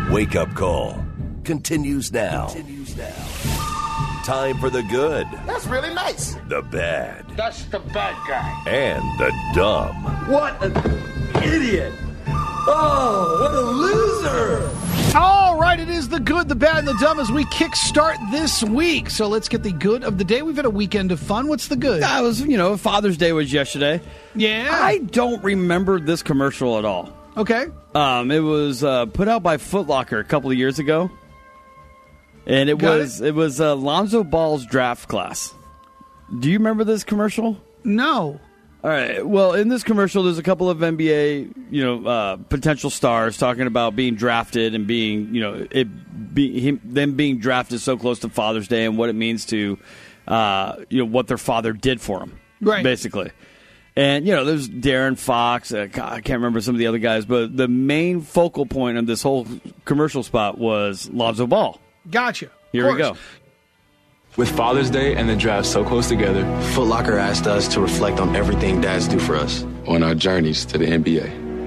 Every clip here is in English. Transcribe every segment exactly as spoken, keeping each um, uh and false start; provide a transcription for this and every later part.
Wake Up Call continues now. Continues now. Time for the good. That's really nice. The bad. That's the bad guy. And the dumb. What an idiot. Oh, what a loser. All right, it is the good, the bad, and the dumb as we kickstart this week. So let's get the good of the day. We've had a weekend of fun. What's the good? That was, you know, Father's Day was yesterday. Yeah. I don't remember this commercial at all. Okay. Um, it was uh, put out by Foot Locker a couple of years ago. And it Got was it, it was uh, Lonzo Ball's draft class. Do you remember this commercial? No. All right. Well, in this commercial, there's a couple of N B A, you know, uh, potential stars talking about being drafted and being, you know, it be, him, them being drafted so close to Father's Day and what it means to, uh, you know, what their father did for them, right? Basically. And, you know, there's Darren Fox. Uh, God, I can't remember some of the other guys, but the main focal point of this whole commercial spot was Lonzo Ball. Gotcha. Here we go. With Father's Day and the draft so close together, Foot Locker asked us to reflect on everything dads do for us on our journeys to the N B A.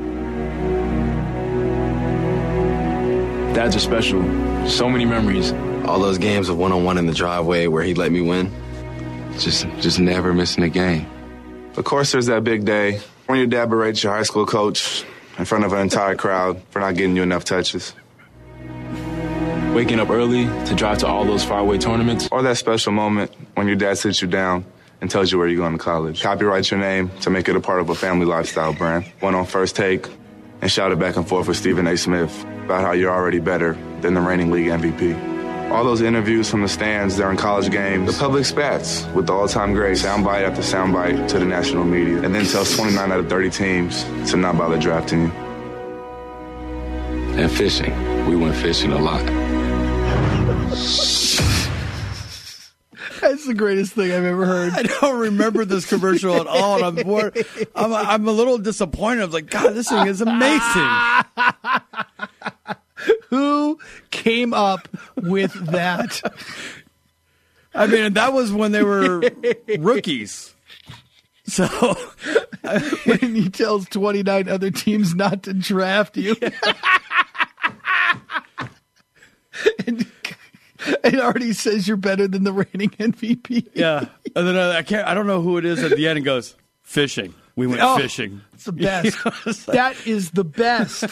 Dads are special. So many memories. All those games of one-on-one in the driveway where he let me win. Just, just never missing a game. Of course, there's that big day when your dad berates your high school coach in front of an entire crowd for not getting you enough touches. Waking up early to drive to all those faraway tournaments. Or that special moment when your dad sits you down and tells you where you're going to college. Copyright your name to make it a part of a family lifestyle brand. Went on First Take and shouted back and forth with Stephen A. Smith about how you're already better than the reigning league M V P. All those interviews from the stands during college games, the public spats with the all-time great, soundbite after soundbite to the national media, and then tells twenty-nine out of thirty teams to not bother drafting you. And fishing. We went fishing a lot. That's the greatest thing I've ever heard. I don't remember this commercial at all. And I'm, more, I'm, I'm a little disappointed. I was like, God, this thing is amazing. Who came up with that? I mean, that was when they were rookies. So when he tells twenty-nine other teams not to draft you. and, it already says you're better than the reigning M V P. Yeah. And then uh, I can't I don't know who it is at the end and goes, fishing. We went oh, fishing. It's the best. You know, it's like, that is the best.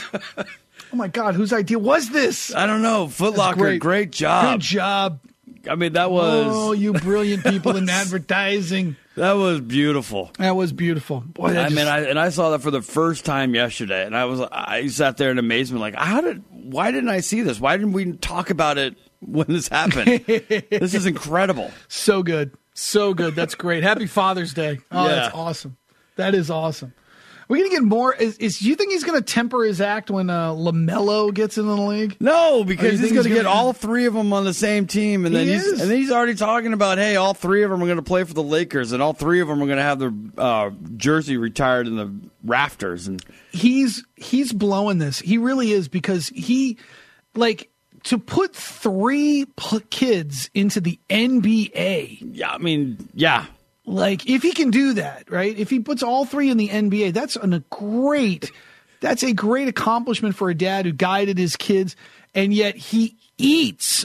Oh my God, whose idea was this? I don't know. Foot Locker, great. great job. Good job. I mean, that was Oh, you brilliant people was, in advertising. That was beautiful. That was beautiful. Boy, that I just... mean, I, and I saw that for the first time yesterday, and I was I sat there in amazement, like, how did why didn't I see this? Why didn't we talk about it when this happened? This is incredible. So good. So good. That's great. Happy Father's Day. Oh, yeah. That's awesome. That is awesome. We're going to get more. Is, is do you think he's going to temper his act when uh, LaMelo gets into the league? No, because he's going to get gonna... all three of them on the same team, and then he he's is. and then he's already talking about, hey, all three of them are going to play for the Lakers, and all three of them are going to have their uh, jersey retired in the rafters. And he's he's blowing this. He really is, because he like to put three p- kids into the N B A. Yeah, I mean, yeah. Like, if he can do that, right? If he puts all three in the N B A, that's an, a great, that's a great accomplishment for a dad who guided his kids, and yet he eats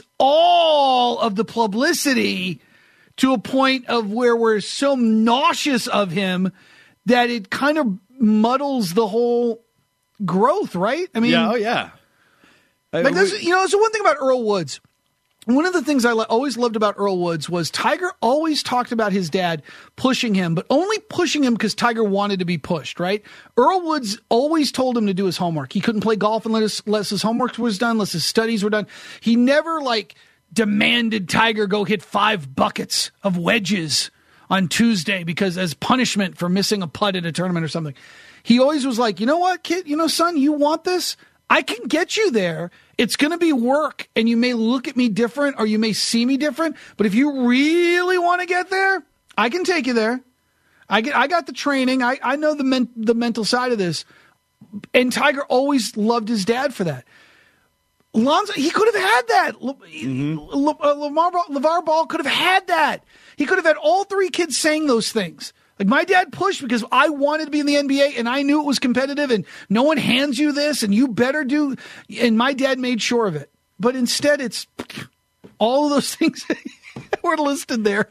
all of the publicity to a point of where we're so nauseous of him that it kind of muddles the whole growth, right? I mean, yeah, oh yeah. Like, that's, you know, so one thing about Earl Woods. One of the things I lo- always loved about Earl Woods was Tiger always talked about his dad pushing him, but only pushing him because Tiger wanted to be pushed, right? Earl Woods always told him to do his homework. He couldn't play golf unless, unless his homework was done, unless his studies were done. He never, like, demanded Tiger go hit five buckets of wedges on Tuesday because as punishment for missing a putt at a tournament or something. He always was like, you know what, kid? You know, son, you want this? I can get you there. It's going to be work, and you may look at me different or you may see me different, but if you really want to get there, I can take you there. I get, I got the training. I, I know the men, the mental side of this. And Tiger always loved his dad for that. Lonzo, he could have had that. Mm-hmm. Le, uh, Lamar, LeVar Ball could have had that. He could have had all three kids saying those things. Like, my dad pushed because I wanted to be in the N B A and I knew it was competitive and no one hands you this and you better do. And my dad made sure of it. But instead, it's all of those things were listed there.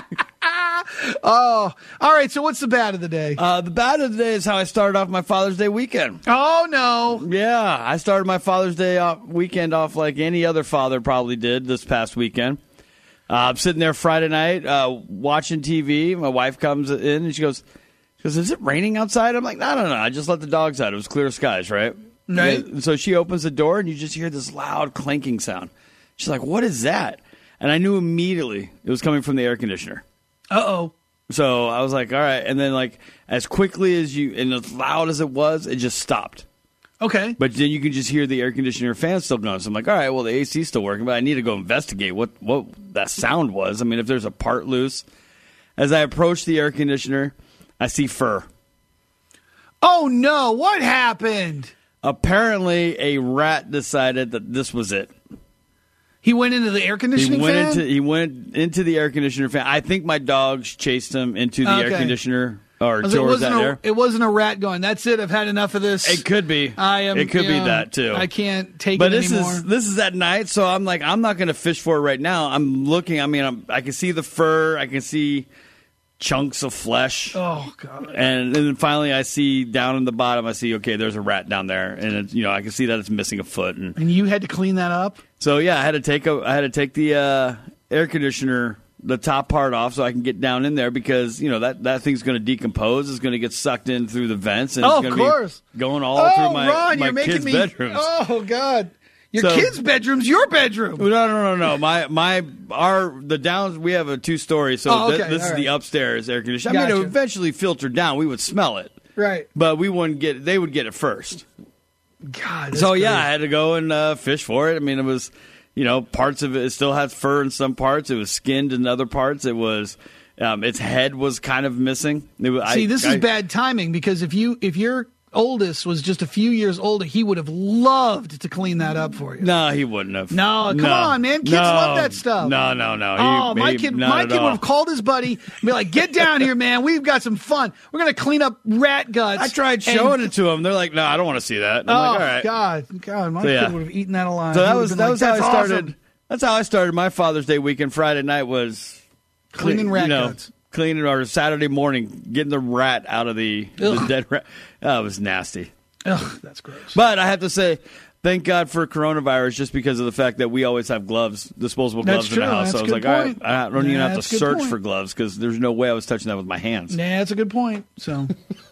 Oh, all right. So what's the bad of the day? Uh, the bad of the day is how I started off my Father's Day weekend. Oh, no. Yeah, I started my Father's Day off, weekend off like any other father probably did this past weekend. Uh, I'm sitting there Friday night uh, watching T V. My wife comes in and she goes, she goes, is it raining outside? I'm like, no, no, no. I just let the dogs out. It was clear skies, right? Right. And so she opens the door and you just hear this loud clanking sound. She's like, what is that? And I knew immediately it was coming from the air conditioner. Uh-oh. So I was like, all right. And then, like, as quickly as you, and as loud as it was, it just stopped. Okay. But then you can just hear the air conditioner fan still going. So I'm like, all right, well, the A C's still working, but I need to go investigate what, what that sound was. I mean, if there's a part loose. As I approach the air conditioner, I see fur. Oh, no. What happened? Apparently, a rat decided that this was it. He went into the air conditioning he went fan? Into, he went into the air conditioner fan. I think my dogs chased him into the Okay. air conditioner. Or It towards wasn't, that a, air. it wasn't a rat going, that's it, I've had enough of this. It could be. I am. It could you be know, that, too. I can't take But it this anymore. is this is at night, so I'm like, I'm not going to fish for it right now. I'm looking. I mean, I'm, I can see the fur. I can see chunks of flesh. Oh, God. And, and then finally, I see down in the bottom. I see, okay, there's a rat down there, and it's, you know, I can see that it's missing a foot. And And you had to clean that up? so yeah, I had to take a, I had to take the uh, air conditioner, the top part off, so I can get down in there because you know that, that thing's going to decompose. It's going to get sucked in through the vents, and Oh, it's of going to course. be going all oh, through my Ron, my you're making kids' me, bedrooms. Oh, God. Your So- kids' bedroom's your bedroom. No, no, no, no. My, my, our, the downs. We have a two story, so Oh, okay. th- this All is right. the upstairs air conditioner. I mean, it Gotcha. would eventually filter down. We would smell it, Right. but we wouldn't get. They would get it first. God, that's So yeah, great. I had to go and uh, fish for it. I mean, it was, you know, parts of it, it still had fur in some parts. It was skinned in other parts. It was, um, its head was kind of missing. It was, See, I, this I, is bad timing because if you if your oldest was just a few years older, he would have loved to clean that up for you. No, he wouldn't have. No, come No. on, man. Kids No. love that stuff. No, no, no. He- Oh, my he- kid, not my at kid all. would have called his buddy and be like, "Get down here, man. We've got some fun. We're gonna clean up rat guts." I tried And- showing it to them. They're like, "No, I don't want to see that." And Oh I'm like, "All right." God, God, my So, yeah. kid would have eaten that alive. So He that would was have that been was like, how I "That's started. awesome." That's how I started my Father's Day weekend. Friday night was Cleaning rat you know, guts. Cleaning, or Saturday morning getting the rat out of the, the Ugh. dead rat. Oh, it was nasty. Ugh, that's gross. But I have to say, thank God for coronavirus, just because of the fact that we always have gloves, disposable That's gloves in the true. house. That's So I a was good like, all point. right, I don't even Yeah, have that's to a good search point. for gloves because there's no way I was touching that with my hands. Nah, that's a good point. So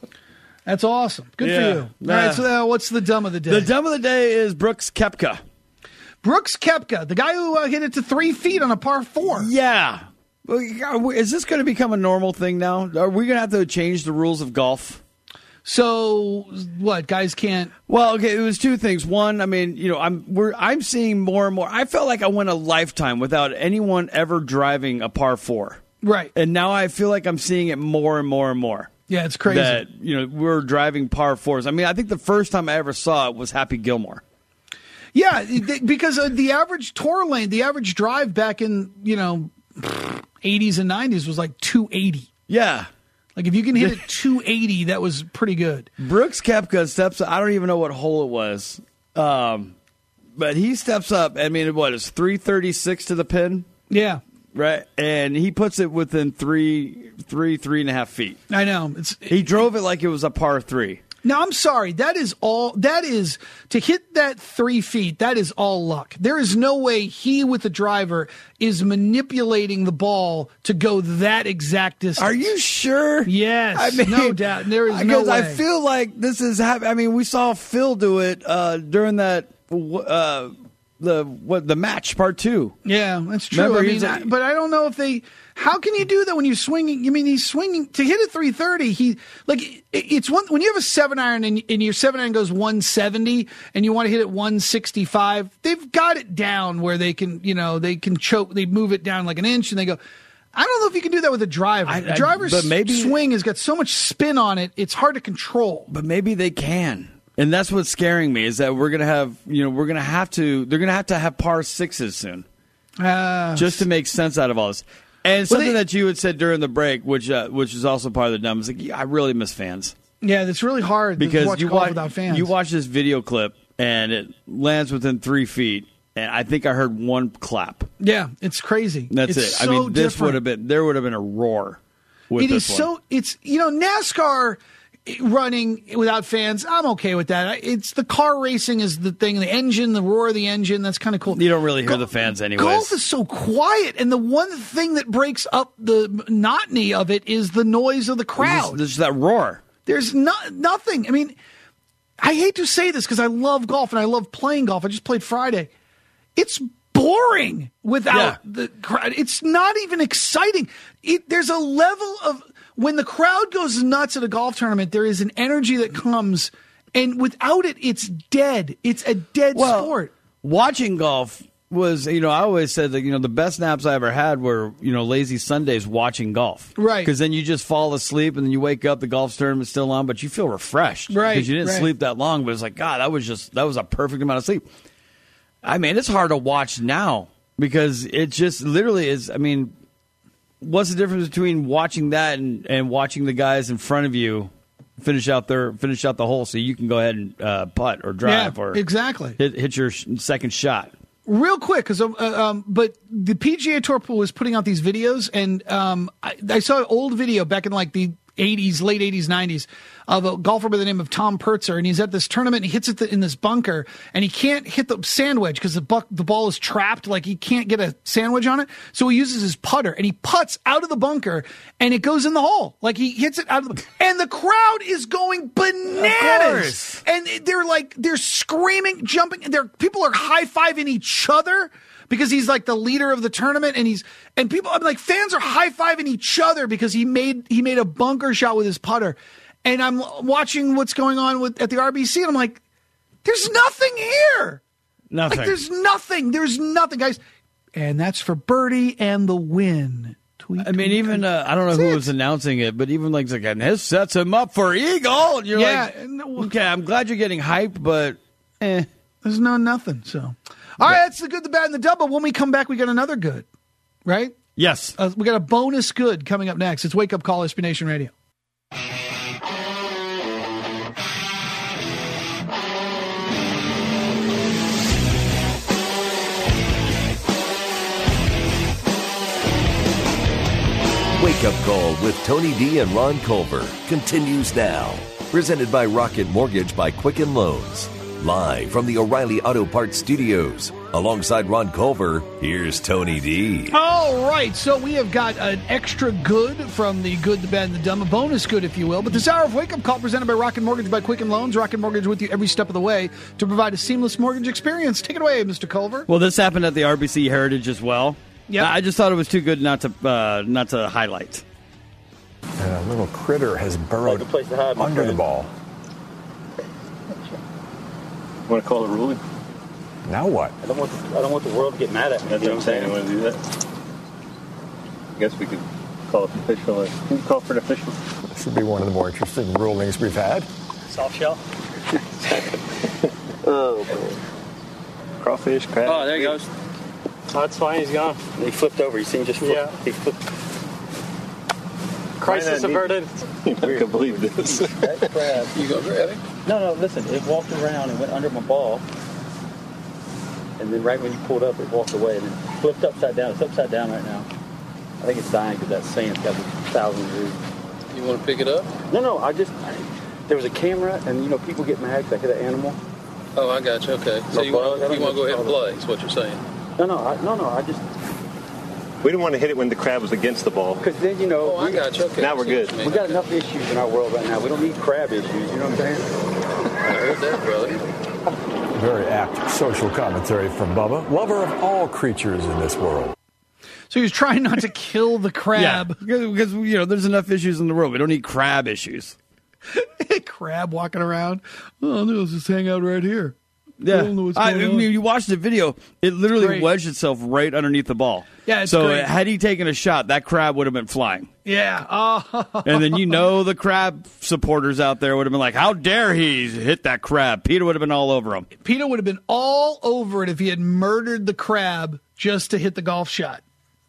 that's awesome. Good Yeah. for you. All Yeah. right, so now what's the dumb of the day? The dumb of the day is Brooks Koepka. Brooks Koepka, the guy who uh, hit it to three feet on a par four. Yeah. Well, is this going to become a normal thing now? Are we going to have to change the rules of golf? So what? Guys can't. Well, okay, it was two things. One, I mean, you know, I'm we're I'm seeing more and more. I felt like I went a lifetime without anyone ever driving a par four. Right. And now I feel like I'm seeing it more and more and more. Yeah, it's crazy. That, you know, we're driving par fours. I mean, I think the first time I ever saw it was Happy Gilmore. Yeah, it- because uh, the average tour lane, the average drive back in, you know, eighties and nineties was like two eighty. Yeah. Like if you can hit it two eighty, that was pretty good. Brooks Koepka steps up. I don't even know what hole it was. Um, but he steps up. I mean, what, it's three thirty-six to the pin? Yeah, Right. And he puts it within three, three, three and a half feet. I know. It's He drove it like it was a par three. Now, I'm sorry. That is all. That is to hit that three feet. That is all luck. There is no way he, with the driver, is manipulating the ball to go that exact distance. Are you sure? Yes, I mean, no doubt. There is no because I way. feel like this is. hap- I mean, we saw Phil do it uh, during that uh, the what the match part two. Yeah, that's true. Remember, I mean, he's like- I- but I don't know if they. How can you do that when you're swinging? I mean, he's swinging to hit a three thirty. He like it, it's one when you have a seven iron and, and your seven iron goes one seventy and you want to hit it one sixty-five. They've got it down where they can, you know, they can choke. They move it down like an inch and they go. I don't know if you can do that with a driver. I- the I- driver's but maybe- swing has got so much spin on it; it's hard to control. But maybe they can. And that's what's scaring me is that we're gonna have, you know, we're gonna have to. They're gonna have to have par sixes soon, Uh, just to make sense out of all this. And something they, that you had said during the break, which uh, which is also part of the dumb, is like, yeah, I really miss fans. Yeah, it's really hard because to watch you golf watch, without fans. You watch this video clip, and it lands within three feet, and I think I heard one clap. Yeah, it's crazy. That's it's it. So I mean, this different. would have been there would have been a roar. With it this is one. so. It's you know NASCAR running without fans. I'm okay with that. It's the car racing is the thing. The engine, the roar of the engine. That's kind of cool. You don't really hear Go- the fans anyways. Golf is so quiet, and the one thing that breaks up the monotony of it is the noise of the crowd. There's that roar. There's no, nothing. I mean, I hate to say this because I love golf and I love playing golf. I just played Friday. It's boring without Yeah. the crowd. It's not even exciting. It, there's a level of when the crowd goes nuts at a golf tournament, there is an energy that comes, and without it, it's dead. It's a dead Well, sport. Watching golf was, you know, I always said that, you know, the best naps I ever had were, you know, lazy Sundays watching golf. Right. Because then you just fall asleep and then you wake up, the golf tournament's still on, but you feel refreshed. Right, Because you didn't right. sleep that long, but it's like, God, that was just, that was a perfect amount of sleep. I mean, it's hard to watch now because it just literally is, I mean, what's the difference between watching that and, and watching the guys in front of you finish out their finish out the hole so you can go ahead and uh, putt or drive Yeah, or exactly. hit, hit your sh- second shot. Real quick, because uh, um, but the P G A Tour was putting out these videos, and um, I, I saw an old video back in like the eighties, late eighties, nineties, of a golfer by the name of Tom Purtzer, and he's at this tournament, and he hits it in this bunker, and he can't hit the sandwich because the buck, the ball is trapped, like he can't get a sandwich on it, so he uses his putter, and he putts out of the bunker, and it goes in the hole, like he hits it out of the, and the crowd is going bananas, and they're like, they're screaming, jumping, they're, people are high-fiving each other, because he's like the leader of the tournament, and he's and people I'm like fans are high fiving each other because he made he made a bunker shot with his putter, and I'm watching what's going on with at the R B C, and I'm like, there's nothing here, Nothing. like there's nothing, there's nothing, guys, and that's for birdie and the win. Tweet, I mean, tweet, even tweet. uh, I don't know That's who it. was announcing it, but even like, it's like, and this sets him up for eagle. And you're Yeah, like, and- okay, I'm glad you're getting hyped, but eh. There's no nothing. So, all right, that's the good, the bad, and the double. When we come back, we got another good, right? Yes. Uh, we got a bonus good coming up next. It's Wake Up Call, S B Nation Radio. Wake Up Call with Tony D and Ron Culver continues now. Presented by Rocket Mortgage by Quicken Loans. Live from the O'Reilly Auto Parts Studios. Alongside Ron Culver, here's Tony D. All right, so we have got an extra good from the good, the bad, and the dumb, a bonus good, if you will. But this hour of Wake Up Call presented by Rocket Mortgage by Quicken Loans. Rocket Mortgage with you every step of the way to provide a seamless mortgage experience. Take it away, Mister Culver. Well, this happened at the R B C Heritage as well. Yep. I just thought it was too good not to uh, not to highlight. And a little critter has burrowed Like a place to hide, my under the friend. ball. Want to call a ruling? Now what? I don't want the, I don't want the world to get mad at me. That's what I'm saying. I want to do that. I guess we could call it official. Or, can you call for an official? This would be one of the more interesting rulings we've had. Soft shell. Oh, boy. Crawfish, crab. Oh, there he goes. Oh, that's fine. He's gone. He flipped over. You see him just flip? Yeah. He flipped. Crisis averted. I can't believe this. That crab. You go grab it? No, no, listen. It walked around and went under my ball. And then right when you pulled up, it walked away and then flipped upside down. It's upside down right now. I think it's dying because that sand's got a thousand degrees. You want to pick it up? No, no, I just, I, there was a camera and, you know, people get mad because I hit an animal. Oh, I got you. Okay. So No you want bug, I you don't want to go ahead and know. play? Is what you're saying? No, no, I, no, no, I just, We didn't want to hit it when the crab was against the ball. because then, you know. Oh, I we, got you. Okay. Now we're good. We got enough issues in our world right now. We don't need crab issues, you know what I'm saying? I heard that, brother. Very apt social commentary from Bubba, lover of all creatures in this world. So he was trying not to kill the crab. Yeah, because, because you know there's enough issues in the world. We don't need crab issues. Crab walking around. Oh, no, let's just hang out right here. Yeah, I don't know what's I, going I on. mean, you watch the video; it literally Great. wedged itself right underneath the ball. Yeah, it's so great. had he taken a shot, that crab would have been flying. Yeah. Oh. And then you know the crab supporters out there would have been like, "How dare he hit that crab?" Peter would have been all over him. Peter would have been all over it if he had murdered the crab just to hit the golf shot.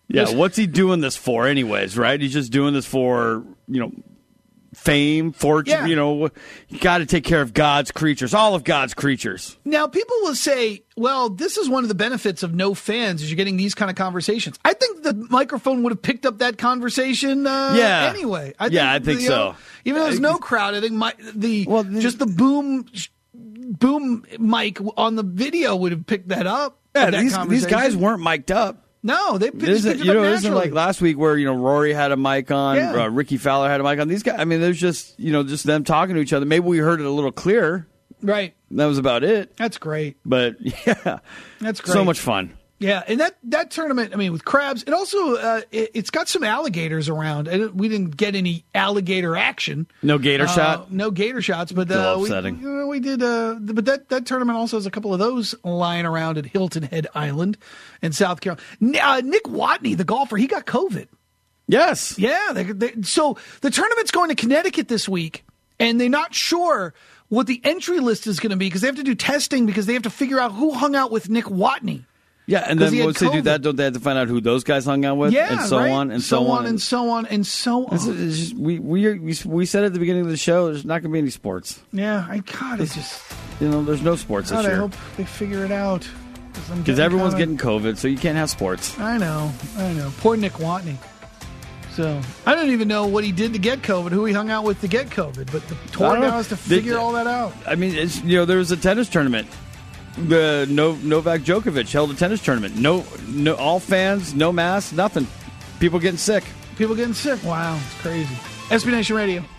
Yeah, what's he doing this for anyways, right? He's just doing this for, you know, fame, fortune, Yeah. you know, you got to take care of God's creatures, all of God's creatures. Now, people will say, well, this is one of the benefits of no fans is you're getting these kind of conversations. I think the microphone would have picked up that conversation uh, Yeah. anyway. I Yeah, think, I think you so. know, even though there's no crowd, I think my, the just the boom boom mic on the video would have picked that up. Yeah, that these, these conversation. guys weren't mic'd up. No, they It picked, isn't, picked it you up know, it isn't naturally. like last week where, you know, Rory had a mic on, Yeah. uh, Ricky Fowler had a mic on. These guys, I mean, there's just, you know, just them talking to each other. Maybe we heard it a little clearer. Right. That was about it. That's great. But, yeah. That's great. So much fun. Yeah, and that, that tournament, I mean, with crabs, it also uh, it, it's got some alligators around. And we didn't get any alligator action. No gator Uh, shot? No gator shots, but Still uh, we, upsetting. you know, we did. Uh, but that, that tournament also has a couple of those lying around at Hilton Head Island in South Carolina. N- Uh, Nick Watney, the golfer, he got COVID. Yes. Yeah. They, they, so the tournament's going to Connecticut this week, and they're not sure what the entry list is going to be because they have to do testing because they have to figure out who hung out with Nick Watney. Yeah, and 'Cause then he had once they do COVID. that, don't they have to find out who those guys hung out with? Yeah, and so right? on and so, on. and so on and so on. It's- it's just- we, we we we said at the beginning of the show, there's not going to be any sports. Yeah, I God, it's just You know, there's no sports God, this I year hope they figure it out I'm because getting everyone's kinda- getting COVID, so you can't have sports. I know, I know. Poor Nick Watney. So I don't even know what he did to get COVID, who he hung out with to get COVID, but the I tour don't know. now has to They- figure all that out. I mean, it's, you know, there was a tennis tournament. The no, Novak Djokovic held a tennis tournament. No, no, all fans, no masks, nothing. People getting sick. People getting sick. Wow, it's crazy. S B Nation Radio.